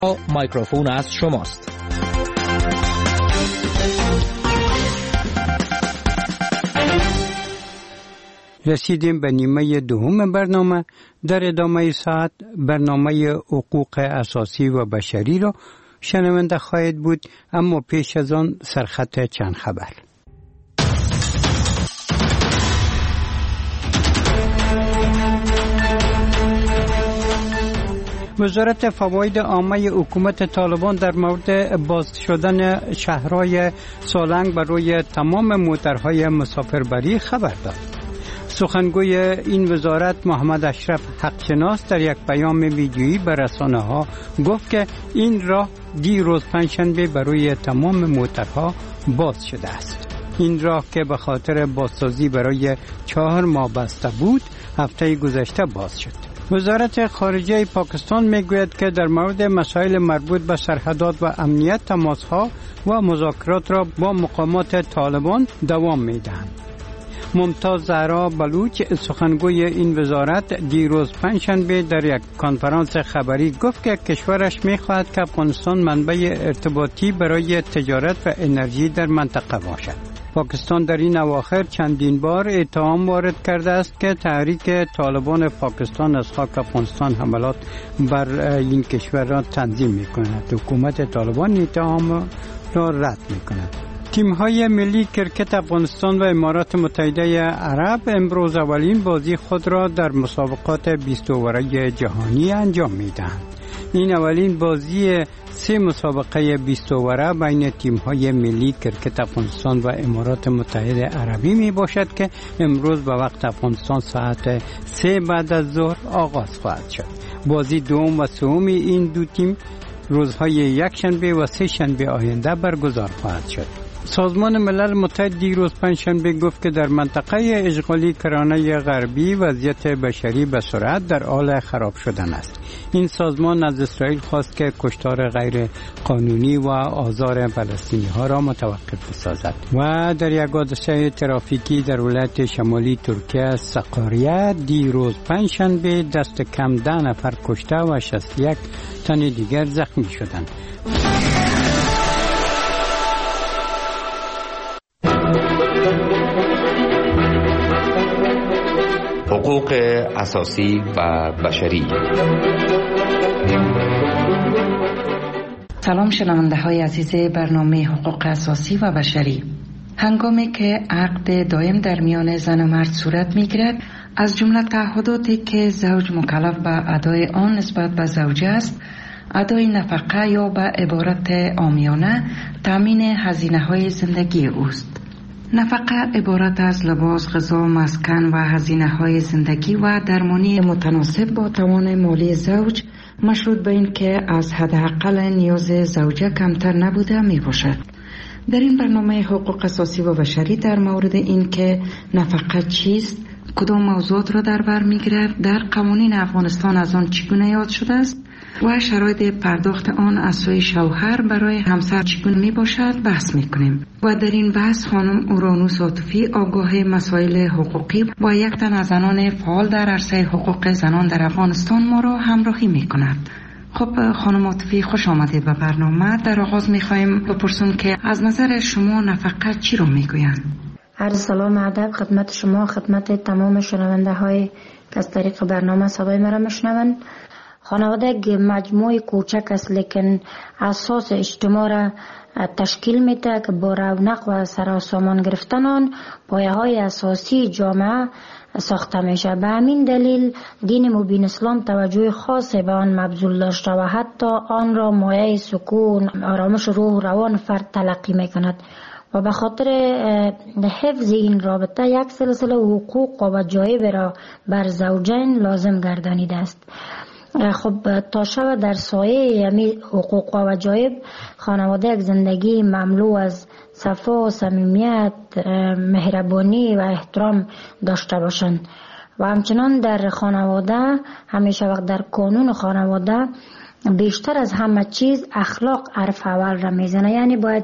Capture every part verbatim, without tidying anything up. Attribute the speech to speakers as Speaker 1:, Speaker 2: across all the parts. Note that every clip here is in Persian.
Speaker 1: مایکروفون از شماست.
Speaker 2: رسیدیم به نیمه دوم برنامه. در ادامه ساعت برنامه حقوق اساسی و بشری را شنونده خواهید بود، اما پیش از آن سرخط چند خبر. وزارت فواید عامه حکومت طالبان در مورد باز شدن شهرهای سالنگ برای تمام موترهای مسافربری خبر داد. سخنگوی این وزارت محمد اشرف حقشناس در یک پیام ویدیویی به رسانه‌ها گفت که این راه دیروز پنجشنبه برای تمام موترها باز شده است. این راه که به خاطر بازسازی برای چهار ماه بسته بود، هفته گذشته باز شد. وزارت خارجه پاکستان میگوید که در مورد مسائل مربوط به سرحدات و امنیت تماسها و مذاکرات را با مقامات طالبان دوام میدهند. ممتاز زهرا بلوچ سخنگوی این وزارت دیروز پنجشنبه در یک کنفرانس خبری گفت که کشورش می‌خواهد که افغانستان منبع ارتباطی برای تجارت و انرژی در منطقه باشد. پاکستان در این اواخر چندین بار اتهام وارد کرده است که تحریک طالبان پاکستان از خاک افغانستان حملات بر این کشور را تنظیم می‌کند. حکومت طالبان اتهام را رد می‌کند. تیم‌های ملی کرکت افغانستان و امارات متحده عرب امروز اولین بازی خود را در مسابقات بیست اوره جهانی انجام می‌دهند. این اولین بازی سه مسابقه بیست اوره بین تیم‌های ملی کرکت افغانستان و امارات متحده عربی می باشد که امروز به وقت افغانستان ساعت سه بعد از ظهر آغاز خواهد شد. بازی دوم و سوم این دو تیم روزهای یک شنبه و سه شنبه آینده برگزار خواهد شد. سازمان ملل متحد دیروز پنجشنبه گفت که در منطقه اشغالی کرانه غربی وضعیت بشری به سرعت در حال خراب شدن است. این سازمان از اسرائیل خواست که کشتار غیر قانونی و آزار فلسطینی ها را متوقف بسازد. و در یک حادثه ترافیکی در ولایت شمالی ترکیه سقاریه دیروز پنجشنبه دست کم ده نفر کشته و شصت و یک تن دیگر زخمی شدند.
Speaker 3: حقوق اساسی و بشری.
Speaker 4: سلام شنونده های عزیز برنامه حقوق اساسی و بشری. هنگامی که عقد دائم در میان زن و مرد صورت میگیرد، از جمله تعهداتی که زوج مکلف به ادای آن نسبت به زوجه است، ادای نفقه یا به عبارت عامیانه تامین هزینه های زندگی اوست. نفقه عبارت از لباس، غذا، مسکن و هزینه های زندگی و درمانی متناسب با توان مالی زوج، مشروط به این که از حداقل نیاز زوجه کمتر نبوده می باشد. در این برنامه حقوق اساسی و بشری در مورد این که نفقه چیست، کدام موضوعات را در بر می گیرد، در قوانین افغانستان از آن چگونه یاد شده است و شرایط پرداخت آن از سوی شوهر برای همسر چگونه می باشد بحث می کنیم. و در این بحث خانم اورانوس عاطفی، آگاه مسائل حقوقی و یک تن از زنان فعال در عرصه حقوق زنان در افغانستان ما را همراهی می کند. خب خانم عاطفی، خوش آمدید به برنامه. در آغاز می خواهیم بپرسیم که از نظر شما نفقه چی رو می گویند؟
Speaker 5: عرض سلام ادب خدمت شما، خدمت تمام شنونده های که از طریق برنامه صدای مرا میشنوند. خانواده یک مجموعه کوچک است لیکن اساس اجتماع را تشکیل میده که با رونق و سراسامان گرفتن آن پایه های اساسی جامعه ساخته میشه. به همین دلیل دین مبین اسلام توجه خاصی به آن مبذول داشته و حتی آن را مایه سکون، آرامش روح و روان فرد تلقی میکند و به خاطر حفظ این رابطه یک سلسله حقوق و وجایب را بر زوجین لازم گردانیده است. خب تا شب در سایه یمی حقوق و وجایب خانواده یک زندگی مملو از صفا و صمیمیت، مهربانی و احترام داشته باشند و همچنان در خانواده همیشه وقت در قانون خانواده بیشتر از همه چیز اخلاق حرف اول را میزنه. یعنی باید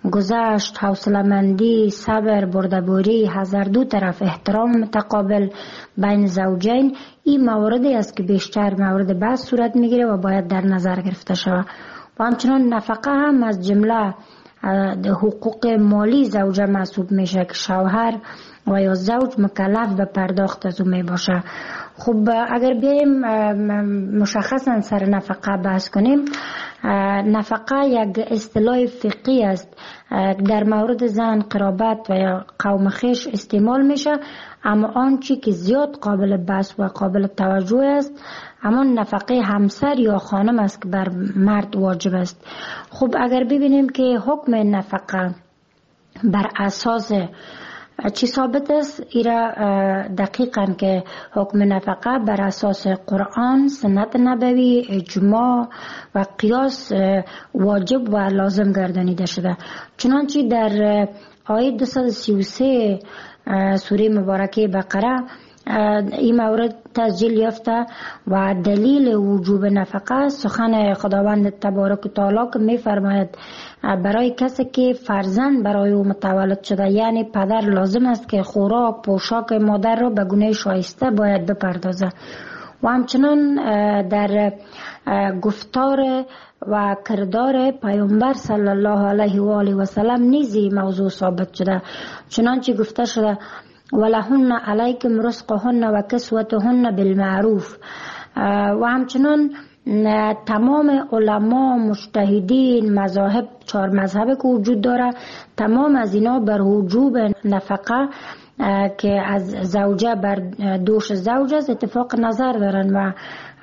Speaker 5: گذشت، حوصله‌مندی، صبر، بردباری، از هر دو طرف احترام متقابل بین زوجین، این موردی است که بیشتر مورد بحث صورت میگیره و باید در نظر گرفته شود. و همچنان نفقه هم از جمله حقوق مالی زوجه محسوب میشه که شوهر و یا زوج مکلف به پرداخت از اون می باشه. خب اگر بیایم مشخصا سر نفقه بحث کنیم، نفقه یک اصطلاح فقهی است در مورد زن، قرابت و یا قوم خویش استعمال میشه، اما آنچه که زیاد قابل بحث و قابل توجه است اما نفقه همسر یا خانم است که بر مرد واجب است. خب اگر ببینیم که حکم نفقه بر اساس چی ثابت است، ایرا دقیقاً که حکم نفقه بر اساس قرآن، سنت نبوی، اجماع و قیاس واجب و لازم گردانیده شده. چنانچه در آیه دویست و سی و سه سوره مبارکه بقره این مورد تسجیل یافته و دلیل وجوب نفقه سخن خداوند تبارک و تعالی که می فرماید برای کسی که فرزند برای او متولد شده، یعنی پدر لازم است که خوراک پوشاک مادر را به گونه شایسته باید بپردازه. و همچنان در گفتار و کردار پیامبر صلی الله علیه و آله و سلم نیزی موضوع ثابت شده، چنانچه گفته شده ولهن علیکم رزقهن و کسوتهن بالمعروف. و همچنان تمام علما، مجتهدین، مذاهب، چهار مذهب که وجود داره، تمام از اینا بر وجوب نفقه که از زوجه بر دوش زوج است اتفاق نظر دارن و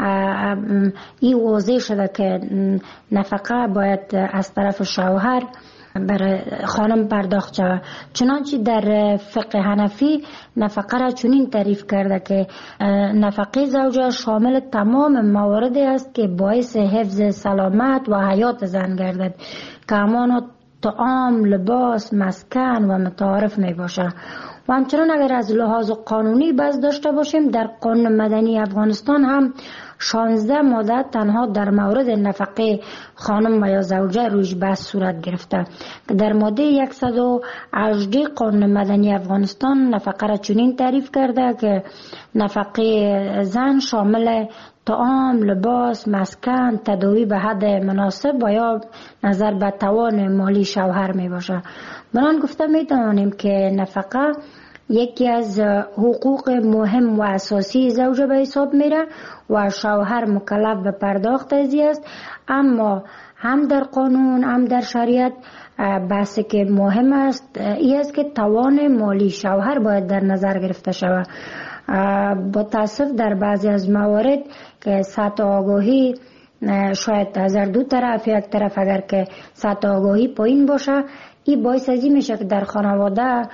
Speaker 5: این واضح شده که نفقه باید از طرف شوهر بر خانم پرداخت شود. چنانچه در فقه حنفی نفقه را چنین تعریف کرده که نفقه زوجه شامل تمام مواردی است که باعث حفظ سلامت و حیات زن گردد که همانا طعام، لباس، مسکن و متعارف می باشه. و همچنان اگر از لحاظ قانونی بحث داشته باشیم، در قانون مدنی افغانستان هم شانزده ماده تنها در مورد نفقه خانم و یا زوجه رویش بحث صورت گرفته که در ماده صد و هجده قانون مدنی افغانستان نفقه را چنین تعریف کرده که نفقه زن شامل طعام، لباس، مسکن، تداوی به حد مناسب و یا نظر به توان مالی شوهر می باشه. بنان گفته می توانیم که نفقه یکی از حقوق مهم و اساسی زوجه به حساب میره و شوهر مکلف به پرداخت ازی است، اما هم در قانون هم در شریعت بحثی که مهم است این است که توان مالی شوهر باید در نظر گرفته شود. با تاسف در بعضی از موارد که سطح آگاهی شاید از هر دو طرف، یک طرف اگر که سطح آگاهی پایین باشه، این باعث ازی میشه که در خانواده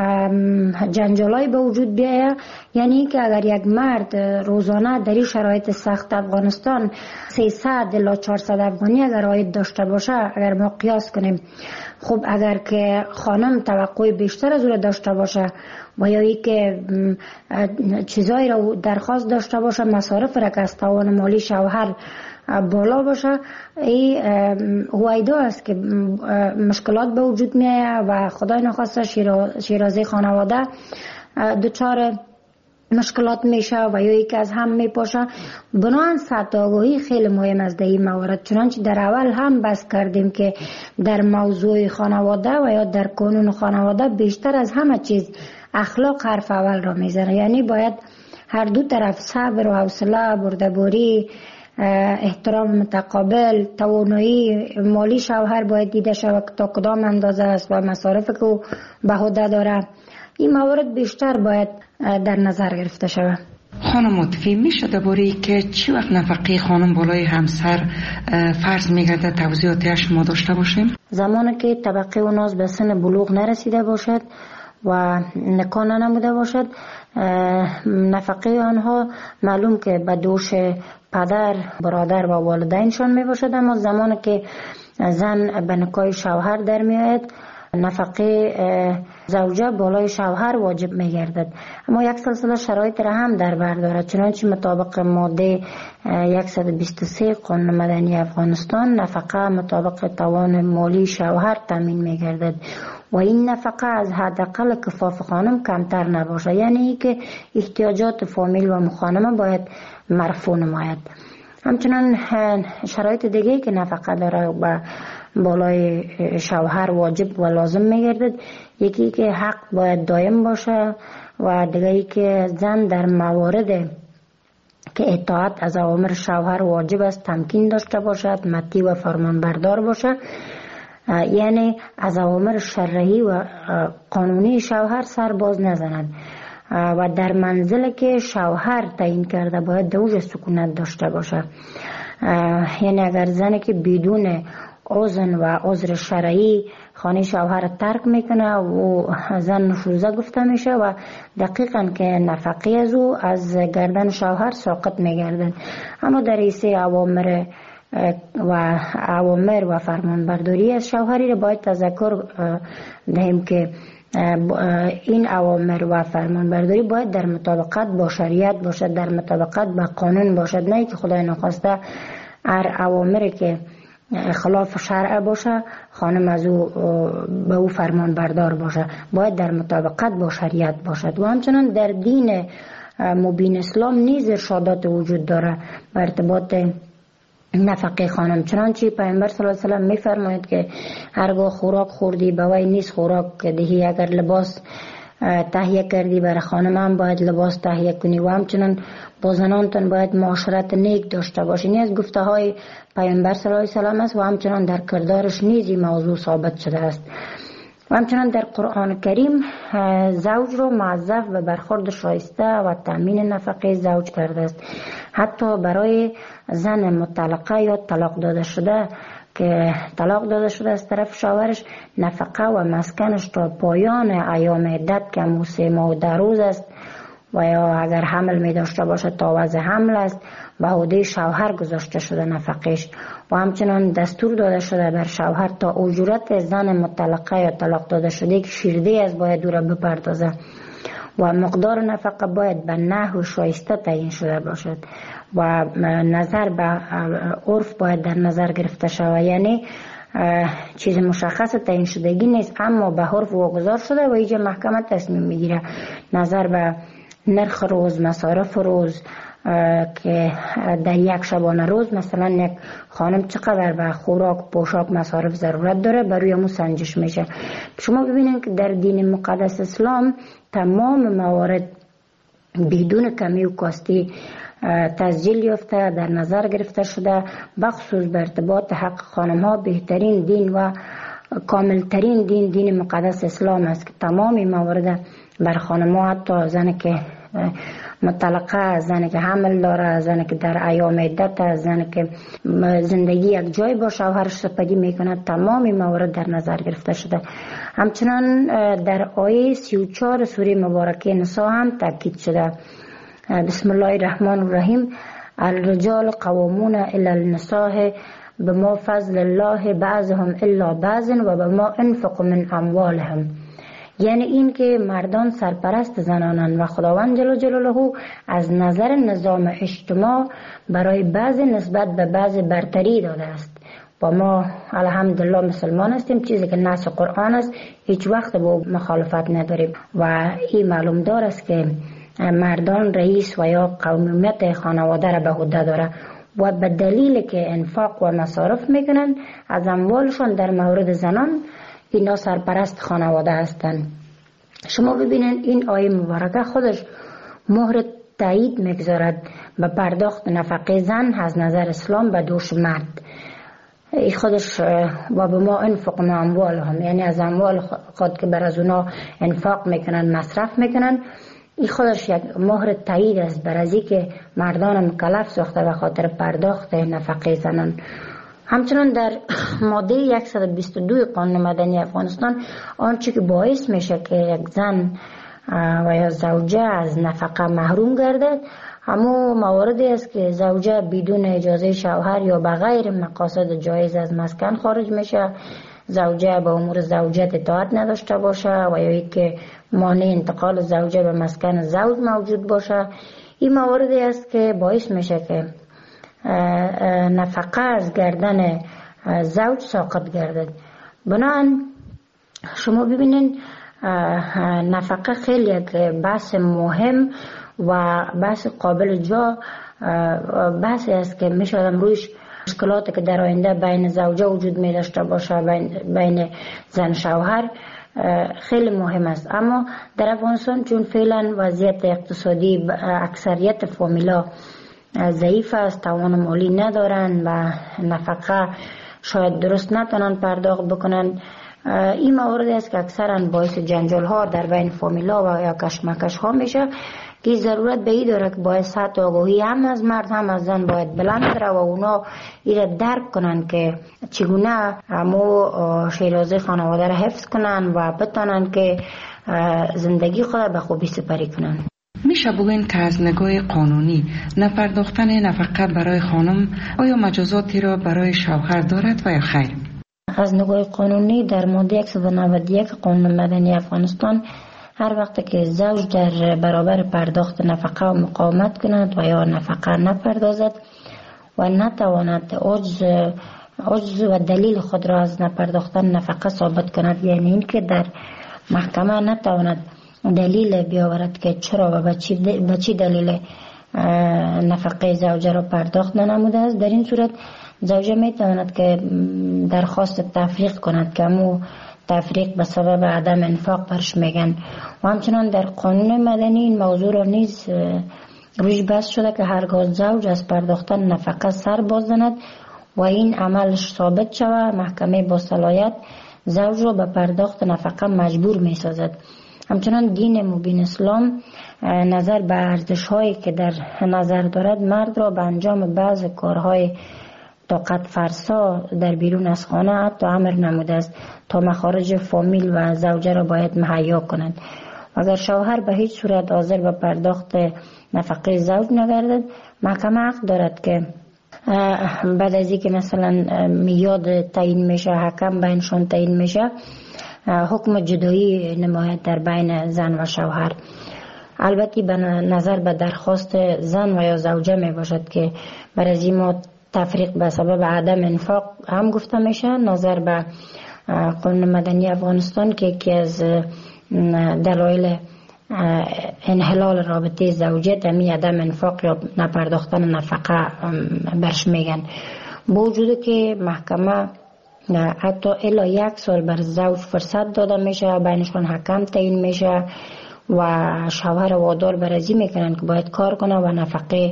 Speaker 5: جنجالای به وجود بیاید. یعنی که اگر یک مرد روزانه در این شرایط سخت افغانستان سیصد الی چهارصد افغانی اگر عاید داشته باشه، اگر ما قیاس کنیم، خب اگر که خانم توقع بیشتر از او داشته باشه و یا ای که چیزایی را درخواست داشته باشه، مصارف را که از توان مالی شوهر بالا باشه، این هویدا است که مشکلات به وجود میاد و خدای نخواسته شیرازه خانواده دچار مشکلات میشه و یا یکی از هم میپاشه. بنابراین سطح آگاهی خیلی مهم است در این موارد. چنانچه در اول هم بحث کردیم که در موضوع خانواده و یا در قانون خانواده بیشتر از همه چیز اخلاق حرف اول را میزنه. یعنی باید هر دو طرف صبر و حوصله، بردباری، احترام متقابل، توانایی مالی شوهر باید دیده شود که تا کدام اندازه است و مصارف که او به عهده داره. این موارد بیشتر باید در نظر گرفته شود.
Speaker 4: خانم عاطفی، میشه درباره که چی وقت نفقه خانم بالای همسر فرض میگرده توضیحاتش ما داشته باشیم؟
Speaker 5: زمانی که طبقه اوناز به سن بلوغ نرسیده باشد و نکاح نموده باشد، نفقه آنها معلوم که به دوش پدر، برادر و والدینشان می باشد، اما زمانی که زن به نکاح شوهر در می آید نفقه زوجه بالای شوهر واجب میگردد. اما یک سلسله شرایط را هم در بر دارد، چنانچه مطابق ماده صد و بیست و سه قانون مدنی افغانستان نفقه مطابق توان مالی شوهر تامین میگردد و این نفقه از حداقل کفاف خانم کمتر نباشه، یعنی که احتیاجات فامیل و مخانمه باید مرفوع نماید. همچنان شرایط دیگه که نفقه داره و بالای شوهر واجب و لازم میگردد، یکی که حق باید دائم باشه و دیگه که زن در موارد که اطاعت از اوامر شوهر واجب است تمکین داشته باشد، مطیع و فرمانبردار باشه، یعنی از اوامر شرعی و قانونی شوهر سر باز نزند و در منزل که شوهر تعیین کرده باید دوج سکونت داشته باشه. یعنی اگر زنی که بدون اذن و عذر شرعی خانه شوهر ترک میکنه و زن نشوزه گفته میشه و دقیقاً که نفقه از او از گردن شوهر ساقط میگردن. اما در حیث اوامر و اوامر و فرمانبرداری از شوهری را باید تذکر دهیم که این اوامر و فرمانبرداری باید در مطابقت با شریعت باشد، در مطابقت با قانون باشد، نه که خدای نخواسته هر اوامری که خلاف شرع باشه خانم از او به او فرمان بردار باشه، باید در مطابقت با شریعت باشد. و همچنان در دین مبین اسلام نیز ارشادات وجود داره به ارتباط نفقه خانم، چنانچه پیامبر صلی الله علیه و سلم میفرماید که هرگاه خوراک خوردی به وی نیز خوراک دهی، اگر لباس تهیه کردی برای خانم هم باید لباس تهیه کنی و همچنان با زنانتون باید معاشرت نیک داشته باشی. این از گفته های پیامبر صلی الله علیه و سلم است و همچنان در کردارش نیز این موضوع ثابت شده است. و همچنان در قرآن کریم زوج رو موظف به برخورد شایسته و تامین نفقه زوج کرده است. حتی برای زن مطلقه یا طلاق داده شده که طلاق داده شده از طرف شوهرش، نفقه و مسکنش تا پایان ایام عدت که همون سه ماه و ده روز است و یا اگر حمل می داشته باشه تا وضع حمل است به عهده شوهر گذاشته شده نفقش. و همچنان دستور داده شده بر شوهر تا اجورت زن مطلقه یا طلاق داده شده که شیرده از باید او را بپردازه و مقدار نفقه باید به نحو شایسته تعیین شده باشد و نظر به عرف باید در نظر گرفته شود، یعنی چیز مشخص تعیین شدگی نیست اما به عرف واگذار شده و اینجا محکمه تصمیم میگیره نظر به نرخ روز، مصارف روز که در یک شبانه روز مثلا یک خانم چقدر به خوراک، پوشاک، مصارف ضرورت داره بروی همون سنجش میشه. شما ببینید که در دین مقدس اسلام تمام موارد بدون کمی و کاستی تسجیل یافته در نظر گرفته شده، بخصوص به ارتباط حق خانم ها بهترین دین و کاملترین دین دین مقدس اسلام است که تمامی موارد بر خانم ها، حتی زن که مطلقه، زن که حمل داره، زن که در ایام عدت، زن که زندگی یک جای با شوهرش سپری میکنه، تمامی موارد در نظر گرفته شده. همچنان در آیه سی و چهار سوره مبارکه نساء هم تاکید شده. بسم الله الرحمن الرحیم: الرجال قوامون الی النساء بما فضل الله بعضهم الا بعض و بما انفقوا من اموالهم. یعنی این که مردان سرپرست زنانند و خداوند جل جلاله از نظر نظام اجتماع برای بعض نسبت به بعض برتری داده است و ما الحمدلله مسلمان هستیم، چیزی که نص قرآن است هیچ وقت با مخالفت نداریم و این معلوم دار است که مردان رئیس و یا قومیت خانواده را به عهده داره و به دلیل که انفاق و مصارف میکنن از اموالشون در مورد زنان اینا سرپرست خانواده هستند. شما ببینید این آیه مبارکه خودش مهر تایید میگذارد به پرداخت نفقه زن از نظر اسلام به دوش مرد. این خودش و به ما انفق من اموالهم، یعنی از اموال خود که بر از اونا انفاق میکنن، مصرف میکنن، این خودش یک مهر تایید است بر از که مردان مکلف ساخته به خاطر پرداخت نفقه زنان. همچنان در ماده صد و بیست و دو قانون مدنی افغانستان آنچه که باعث میشه که یک زن و یا زوجه از نفقه محروم گردد همو مواردی است که زوجه بدون اجازه شوهر یا بغیر مقاصد جایز از مسکن خارج میشه، زوجه به امور زوجیت اطاعت نداشته باشه و یا اینکه مانع انتقال زوجه به مسکن زوج موجود باشه. این مواردی است که باعث میشه که نفقه از گردن زوج ساقط گردد. بنابراین شما ببینید نفقه خیلی یک بحث مهم و بحث قابل جا بحثی است که میشه آدم رویش مشکلاتی که در آینده بین زوجه وجود می داشته باشه، بین, بین زن شوهر خیلی مهم است. اما در افغانستان چون فعلا وضعیت اقتصادی اکثریت فامیلا ضعیف است، توان مالی ندارن و نفقه شاید درست نتونن پرداخت بکنن، این موارد است که اکثرا باعث جنجال ها در بین فامیلا و یا کشمکش ها میشه که ضرورت به این داره که باید سطح آگاهی هم از مرد هم از زن باید بلند بره و اونا این درک کنن که چگونه همو شیرازه خانواده را حفظ کنن و بتونن که زندگی خود به خوبی سپری کنن.
Speaker 4: میشه بگوین که از نگاه قانونی نپرداختن نفقه برای خانم آیا مجازاتی را برای شوهر دارد و یا خیر؟
Speaker 5: از نگاه قانونی در ماده صد و نود و یک قانون مدنی افغانستان هر وقت که زوج در برابر پرداخت نفقه و مقاومت کند و یا نفقه نپردازد و نتواند عجز عجز و دلیل خود را از نپرداختن نفقه ثابت کند، یعنی اینکه در محکمه نتواند دلیل بیاورد که چرا و به چی دلیل نفقه زوجه را پرداخت ننموده است، در این صورت زوجه می تواند که درخواست تفریق کند که همو تفریق به سبب عدم انفاق برش میگن. و همچنان در قانون مدنی این موضوع را نیز روش بحث شده که هرگاه زوج از پرداختن نفقه سر باز زند و این عملش ثابت شود، محکمه با صلاحیت زوج را به پرداخت نفقه مجبور می سازد. همچنان دین مبین اسلام نظر به ارزش هایی که در نظر دارد مرد را به انجام بعض کارهای طاقت فرسا در بیرون از خانه حتی امر نموده است تا مخارج فامیل و زوجه را باید مهیا کنند. اگر شوهر به هیچ صورت حاضر به پرداخت نفقه زوج نگردد، محکمه حق دارد که بعد از اینکه مثلا میاد تعیین میشه، حکم بینشان تعیین میشه، حکم جدایی نماید در بین زن و شوهر. البته به نظر به درخواست زن و یا زوجه می باشد که بر از این تفریق به سبب عدم انفاق هم گفته میشه. نظر به قانون مدنی افغانستان که یکی از دلایل انحلال رابطه زوجیت همی عدم انفاق یا نپرداختن نفقه برش میگن. با وجود که محکمه حتی الا یک سال بر زوج فرصت داده میشه، بینشون حکم تعیین میشه و شوهر وادار برازی میکنن که باید کار کنه و نفقه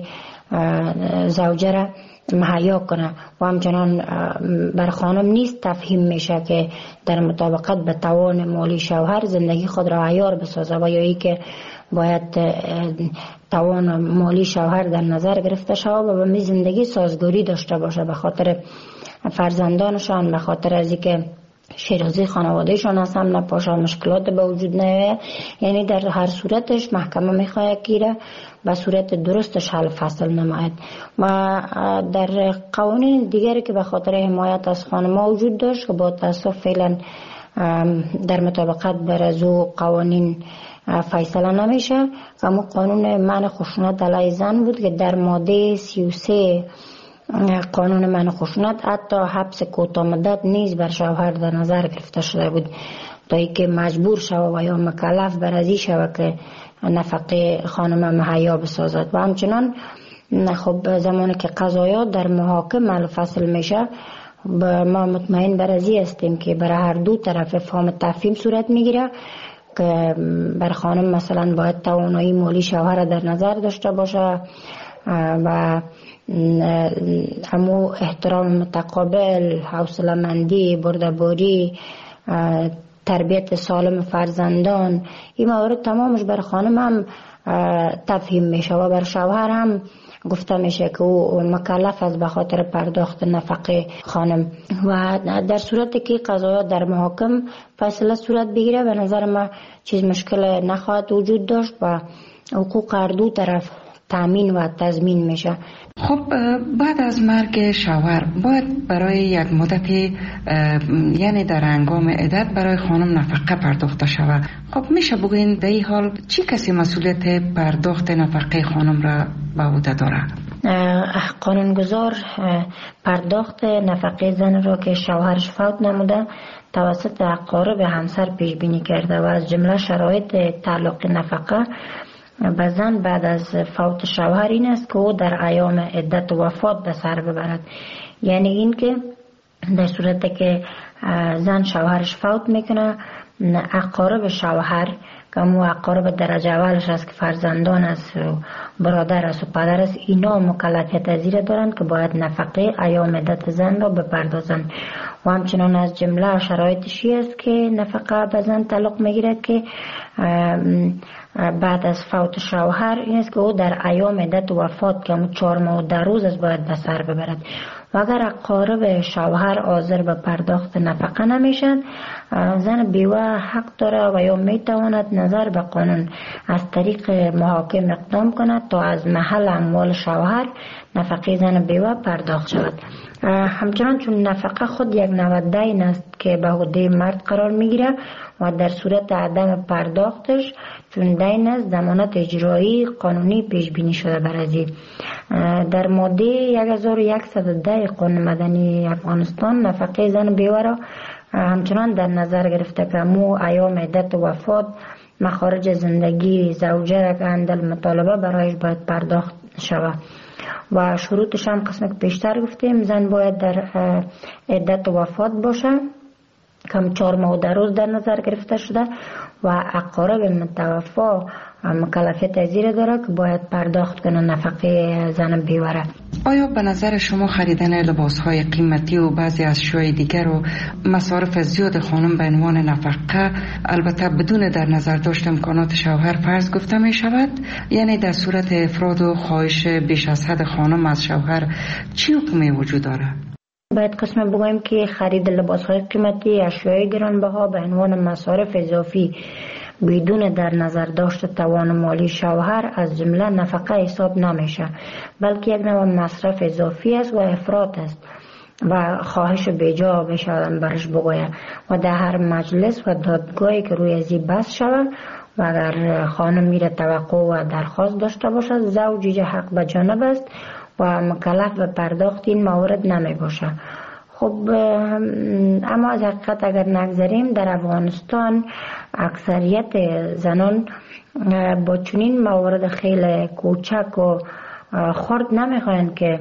Speaker 5: زوجه را مهیا کنه و همچنان بر خانم نیست تفهیم میشه که در مطابقت به توان مالی شوهر زندگی خود را عیار بسازه و یا ای که باید توان مالی شوهر در نظر گرفته شود و به می زندگی سازگاری داشته باشه به خاطر فرزندانشان، به خاطر از اینکه شیرازی خانوادهشان از هم نپاشه، مشکلات به وجود نیاید. یعنی در هر صورتش محکمه میخواد که به صورت درستش حل فصل نماید. و در قوانین دیگری که به خاطر حمایت از خانم‌ها وجود داشت که با تاسف فعلا در مطابقت بر از او قوانین فیصله نمیشه، اما قانون منع خشونت علیه زن بود که در ماده سی و سه قانون منع خشونت حتی حبس کوتاه مدت نیز بر شوهر در نظر گرفته شده بود تا اینکه مجبور شود و یا مکلف بر ازی شود که نفقه خانم مهیا بسازد. و همچنان خب زمانی که قضایا در محاکم فصل میشه، ما مطمئن بر ازی هستیم که برای هر دو طرف فهم تفهیم صورت میگیره که بر خانم مثلا باید توانایی مالی شوهر در نظر داشته باشه و همو احترام متقابل، حوصله مندی، بردباری، تربیت سالم فرزندان، این موارد تمامش بر خانم هم تفهیم میشه و بر شوهر هم گفته میشه که او مکلف است به خاطر پرداخت نفقه خانم. و در صورتی که قضایا در محاکم فیصله صورت بگیره به نظر ما چیز مشکل نخواهد وجود داشت و حقوق هر دو طرف تامین و تضمین میشه.
Speaker 4: خب بعد از مرگ شوهر باید برای یک مدت یعنی در هنگام عدت برای خانم نفقه پرداخته شود. خب میشه بگوین در این حال چی کسی مسئولیت پرداخت نفقه خانم را به عهده داره؟
Speaker 5: قانونگذار پرداخت نفقه زن را که شوهرش فوت نموده توسط اقارب همسر پیش بینی کرده و از جمله شرایط تعلق نفقه به زن بعد از فوت شوهر این است که او در ایام عدت و وفات به سر ببرد. یعنی این که در صورتی که زن شوهرش فوت میکنه، اقارب شوهر که مو اقارب درجه اولش است که فرزندان است و برادر است و پدر است، اینا مکلفیت از این دارند که باید نفقه ایام عدت زن را بپردازند. و همچنان از جمله شرایطشی است که نفقه به زن تعلق میگیرد که بعد از فوت شوهر این است که او در ایام عدت و وفات که همون چهار ماه و ده روز است باید به سر ببرد. و اگر اقارب شوهر حاضر به پرداخت نفقه نمیشن، زن بیوه حق داره و یا میتواند نظر به قانون از طریق محاکم اقدام کند تا از محل اموال شوهر نفقه زن بیوه پرداخت شود. همچنان چون نفقه خود یک نوع دین است که به عهده مرد قرار میگیره و در صورت عدم پرداختش چون دین است ضمانت اجرایی قانونی پیش بینی شده بر ازی. در ماده یک هزار و صد و ده قانون مدنی افغانستان نفقه زن بیوه را همچنان در نظر گرفته که مو ایام عدت و وفات مخارج زندگی زوجه را که اندل مطالبه برایش باید پرداخت شود و شروطش هم قسمت که پیشتر گفتیم زن باید در عدت و وفات باشه کم چهار ماه و ده روز در نظر گرفته شده و اقارب متوفا مکلفیت از این داره که باید پرداخت کنه نفقه زن بیوه.
Speaker 4: آیا به نظر شما خریدن لباسهای قیمتی و بعضی از اشیاء دیگر و مصارف زیاد خانم به عنوان نفقه البته بدون در نظر داشت امکانات شوهر فرض گفته می شود؟ یعنی در صورت افراد و خواهش بیش از حد خانم از شوهر چی حکمی وجود داره؟
Speaker 5: باید قسم بگویم که خرید لباسهای قیمتی، اشیاء گرانبها به عنوان مصارف اضافی بدون در نظر داشت توان مالی شوهر از جمله نفقه حساب نمیشه، بلکه یک نوع مصرف اضافی است و افراط است و خواهش بیجا بشه برش بگوید و در هر مجلس و دادگاهی که روی ازی بحث شود و اگر خانم میره توقع و درخواست داشته باشد زوجی حق به جانب است و مکلف به پرداخت این موارد نمی باشه. خب اما از حقیقت اگر نگذاریم در افغانستان اکثریت زنان با چنین موارد خیلی کوچک و خرد نمیخواین که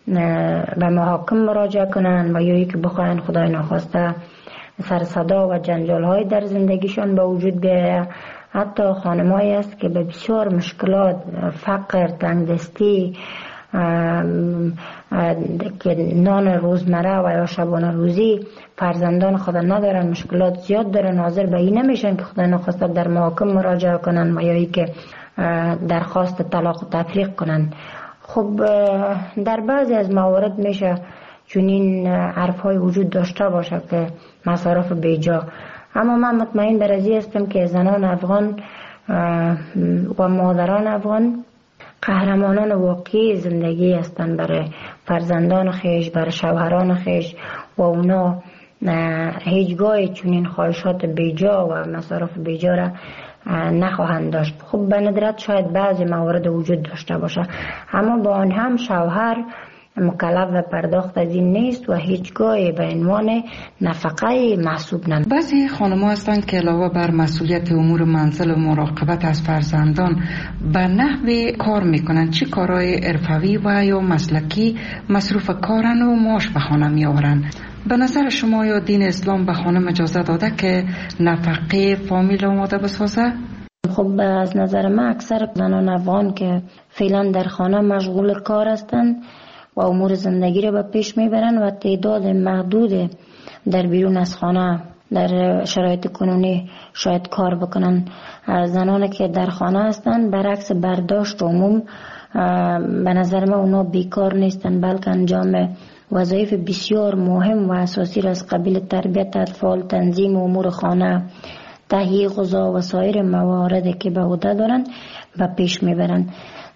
Speaker 5: به محاکم مراجعه کنن و یا که بخواین خدای نخواسته سر صدا و جنجال های در زندگیشان به وجود بیاید. حتی خانمایی است که به بسیار مشکلات، فقر، تنگدستی که نان روزمره و یا شبانه روزی فرزندان خود ندارن، مشکلات زیاد دارن، حاضر به این نمیشن که خدا نخواسته در محاکم مراجعه کنن و یا ای که درخواست طلاق و تفریق کنن. خب در بعضی از موارد میشه چنین حرف های وجود داشته باشه که مصارف بیجا، اما من مطمئن در ازی هستم که زنان افغان و مادران افغان قهرمانان واقعی زندگی هستند برای فرزندان خیش، برای شوهران خیش و اونا هیچگاه چنین خواهشات بیجا و مصارف بیجا را نخواهند داشت. خب به ندرت شاید بعضی موارد وجود داشته باشه، اما با آن هم شوهر مکلف و پرداخت از این نیست و هیچگاه به عنوان نفقه محسوب نمی.
Speaker 4: بعضی خانم‌ها هستند که علاوه بر مسئولیت امور منزل و مراقبت از فرزندان به نحوی کار میکنند. چه کارهای حرفوی و یا مسلکی مصروف کارن و معاش به خانه میآورند؟ به نظر شما یا دین اسلام به خانم اجازه داده که نفقه فامیل آماده بسازه؟
Speaker 5: خب از نظر من اکثر زنان افغان که فعلا در خانه مشغول کار هستند و امور زندگی رو به پیش میبرن و تعداد محدود در بیرون از خانه در شرایط کنونی شاید کار بکنن. زنانی که در خانه هستن برعکس برداشت عموم به نظر من اونا بیکار نیستن، بلکه انجام وظایف بسیار مهم و اساسی از قبیل تربیت اطفال، تنظیم امور خانه، تهیه غذا و سایر مواردی که به عهده دارن و پیش میبرن.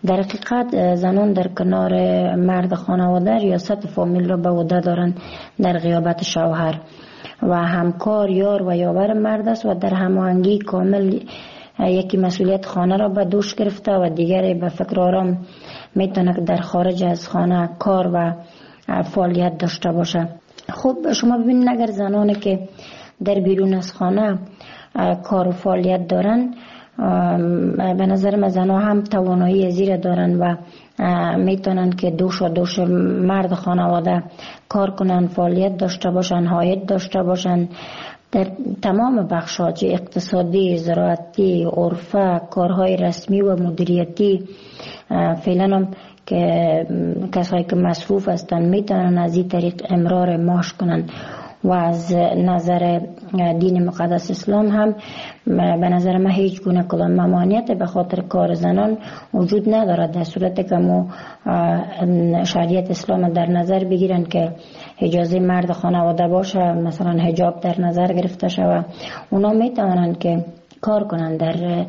Speaker 5: در حقیقت زنان در کنار مرد خانواده ریاست فامیل را به عهده دارند در غیابت شوهر و همکار یار و یاور مرد است و در هماهنگی کامل یکی مسئولیت خانه را به دوش گرفته و دیگری به فکر آرام میتونه در خارج از خانه کار و فعالیت داشته باشه. خب شما ببینید اگر زنانی که در بیرون از خانه کار و فعالیت دارن، به نظر من زنها هم توانایی زیر دارن و میتونن که دوش و دوش مرد خانواده کار کنن، فعالیت داشته باشن، عاید داشته باشن در تمام بخش‌ها، چه اقتصادی، زراعتی، عرفه، کارهای رسمی و مدیریتی. فعلا هم که کسایی که مصروف هستن میتونن از این طریق امرار معاش کنن و از نظر دین مقدس اسلام هم به نظر من هیچ گونه کدام ممانعت به خاطر کار زنان وجود ندارد، در صورتی که ما شریعت اسلام در نظر بگیرن که اجازه مرد خانواده باشه، مثلا حجاب در نظر گرفته شود، اونا میتونن که کار کنن. در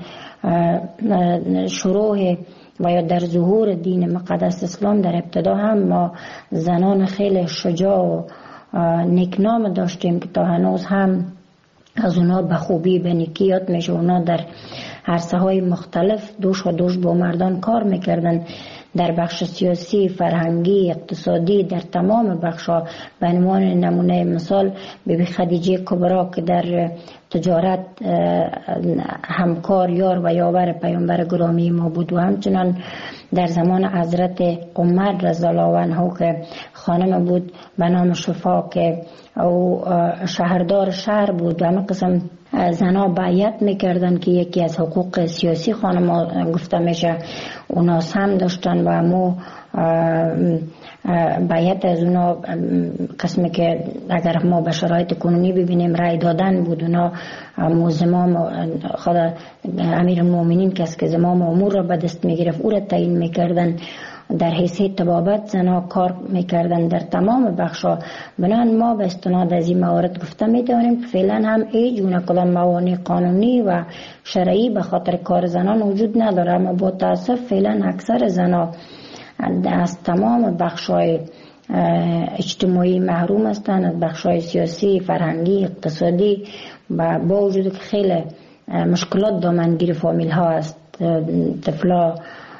Speaker 5: شروع و یا در ظهور دین مقدس اسلام در ابتدا هم ما زنان خیلی شجاع و نیکنام داشتیم که تا هنوز هم از اونا به خوبی به نیکی یاد میشه. اونا در عرصه های مختلف دوش و دوش با مردان کار میکردن، در بخش سیاسی، فرهنگی، اقتصادی، در تمام بخش‌ها. به عنوان نمونه مثال بیبی خدیجه کبرا که در تجارت همکار یار و یاور پیامبر گرامی ما بود و همچنان در زمان حضرت عمر رضی الله عنه که خانم بود به نام شفا که او شهردار شهر بود و همه قسم زنها بیعت میکردن که یکی از حقوق سیاسی خانم گفته میشه اونا هم داشتن و مو بیعت از اونا قسمی که اگر ما به شرایط کنونی ببینیم رای دادن بود. اونا مو زمام خود امیر المؤمنین کس که زمام امور را به دست میگرفت او را تعیین میکردن. در حیثیت طبابت زنها کار میکردن در تمام بخشا. بنابراین ما به استناد از این موارد گفته میتونیم که فعلا هم هیچ گونه کدام موانع قانونی و شرعی به خاطر کار زنان وجود نداره، اما با تاسف فعلا اکثر زنها از تمام بخشای اجتماعی محروم هستند، از بخشای سیاسی، فرهنگی، اقتصادی و با وجود که خیلی مشکلات دامنگیر فامیل ها است. طفلا،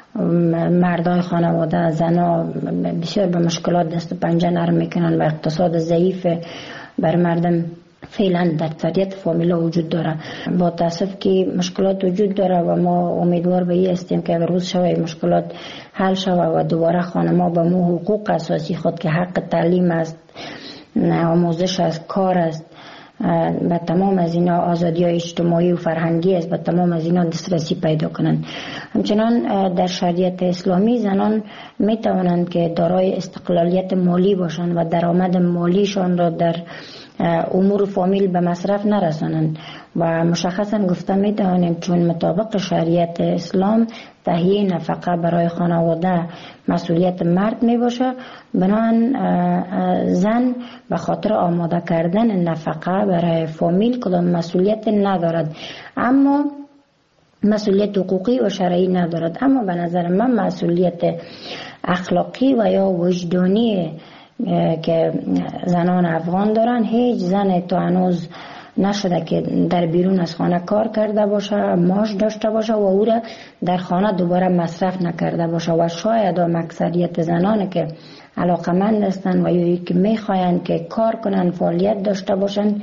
Speaker 5: مردای خانواده، زنا بسیار به مشکلات دست و پنجه نرم میکنن و اقتصاد ضعیف بر مردم فعلا در فریت فامیلا وجود داره. با تاسف که مشکلات وجود داره و ما امیدوار به این هستیم که اگر روز شوه مشکلات حل شوه و دوباره خانما به مو حقوق اساسی خود که حق تعلیم است، آموزش است، کار است، به تمام از اینا آزادی های اجتماعی و فرهنگی است، به تمام از اینا دسترسی پیدا کنند. همچنان در شریعت اسلامی زنان می توانند که دارای استقلالیت مالی باشند و درآمد مالیشان را در امور فامیل به مصرف نرسانند و مشخصا گفته می توانیم چون مطابق شریعت اسلام تهیه نفقه برای خانواده مسئولیت مرد می باشه، بنابراین زن به خاطر آماده کردن نفقه برای فامیل کدام مسئولیت ندارد، اما مسئولیت حقوقی و شرعی ندارد. اما به نظر من مسئولیت اخلاقی و یا وجدانی که زنان افغان دارن، هیچ زن تا هنوز نشده که در بیرون از خانه کار کرده باشه، معاش داشته باشه و او را در خانه دوباره مصرف نکرده باشه. و شاید هم اکثریت زنان که علاقمند هستن و یا که میخواین که کار کنن، فعالیت داشته باشن،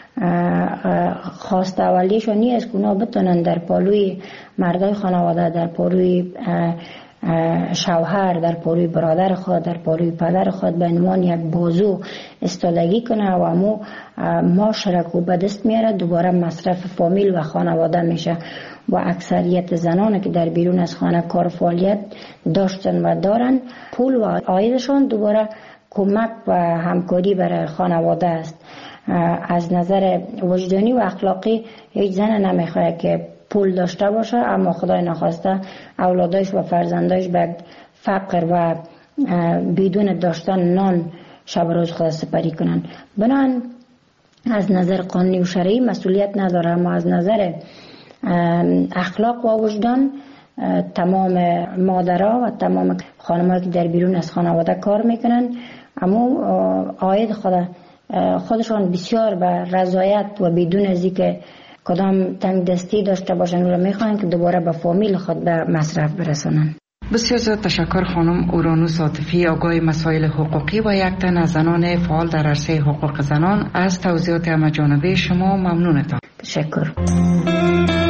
Speaker 5: خواست اولیشون نیست که اونا بتونن در پالوی مردای خانواده، در پالوی شوهر، در پالوی برادر خود، در پالوی پدر خود به عنوان یک بازو استادگی کنه و مو معاشرت به دست میاره، دوباره مصرف فامیل و خانواده میشه. و اکثریت زنان که در بیرون از خانه کار فعالیت داشتن و دارن، پول و عایدشان دوباره کمک و همکاری برای خانواده است. از نظر وجدانی و اخلاقی هیچ زن نمیخواد که پول داشته باشه اما خدای نخواسته اولادایش و فرزندایش به فقر و بدون داشتن نان شب روز خود سپری کنن. بنان از نظر قانونی و شرعی مسئولیت نداره، اما از نظر اخلاق و وجدان تمام مادرها و تمام خانم‌هایی که در بیرون از خانواده کار میکنن، اما عاید خود خودشان بسیار به رضایت و بدون از اینکه کدام تنگ دستی داشته باشن و میخوان که دوباره به فامیل خود به مصرف برسونن.
Speaker 4: بسیار زیاد تشکر خانم اورانوس عاطفی، آگاه مسائل حقوقی و یک تن از زنان فعال در عرصه حقوق زنان. از توضیحات همه جانبه شما ممنونتان.
Speaker 5: تشکر.